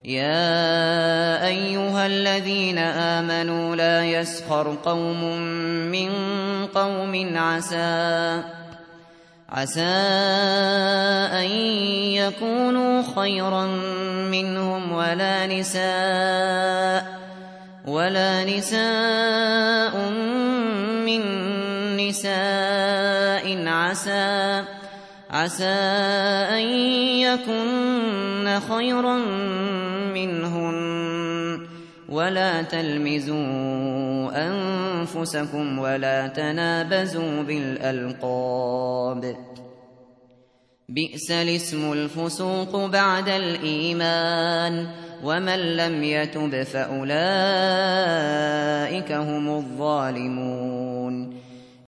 يا أيها الذين آمنوا لا يسخر قوم من قوم عسى أن يكونوا خيرا منهم ولا نساء من نساء عسى أن يكن خيرا منهن ولا تلمزوا أنفسكم ولا تنابزوا بالألقاب بئس الاسم الفسوق بعد الإيمان ومن لم يتب فأولئك هم الظالمون